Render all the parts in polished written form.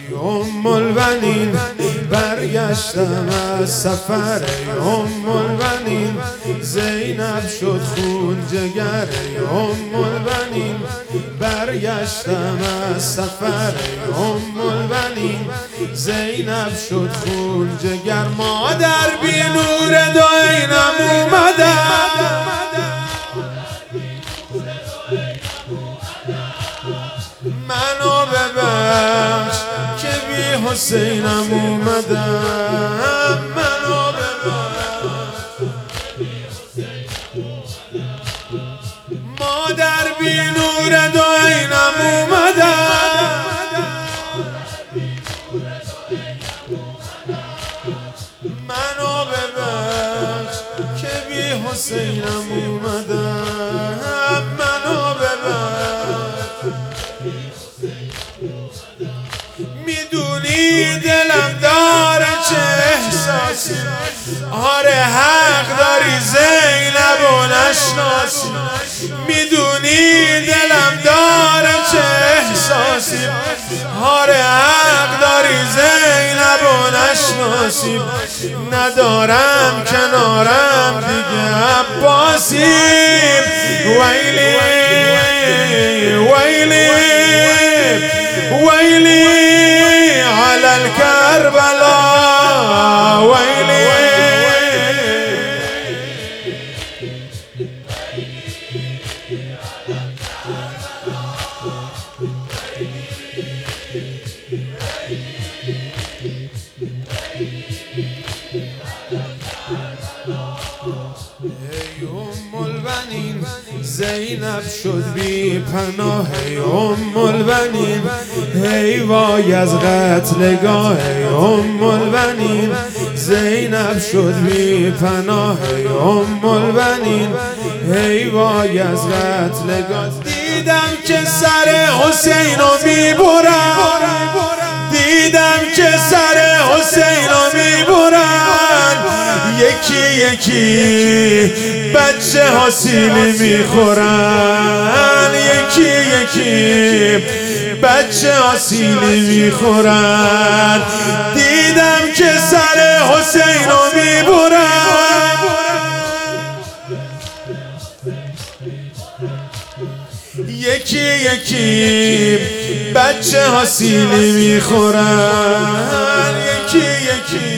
البنین برگشتم از سفر البنین زینب شد خون جگر البنین برگشتم از سفر البنین زینب شد خون جگر مادر بی نور داینم اومدم منو ببخش که بی حسینم اومدم منو ببخش مادر بی نور داینم اومدم منو ببخش که بی حسینم اومدم منو ببخش میدونی دلم داره چه احساسی آره حق داری زینب و نشناسی میدونی دلم داره چه احساسی آره حق داری زینب و نشناسی ندارم کنارم دیگه عباسی ویلی ویلی ويلي على الكربلاء ويلي البنین زینب شد بی پناه البنین هی وای از قتلگاه البنین زینب شد بی پناه البنین هی وای از قتلگاه دیدم که سر حسینو میبرن دیدم که سر حسینو میبرن یکی یکی بچه حسینی میخورن یکی یکی بچه حسینی میخورن دیدم که سر حسینو میبرن یکی یکی بچه حسینی میخورن یکی یکی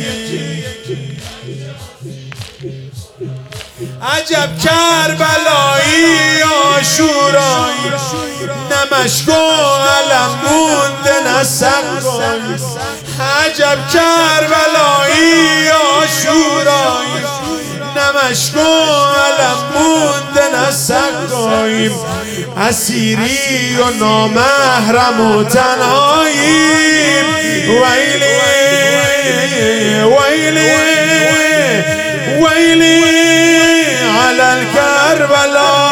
عجب کربلایی آشورایی نمشق و علم مونده نسقایی عجب کربلایی آشورایی نمشق و علم مونده نسقایی اسیری و نامحرم و تنهایی ویلی ویلی ویلی على الكربلاء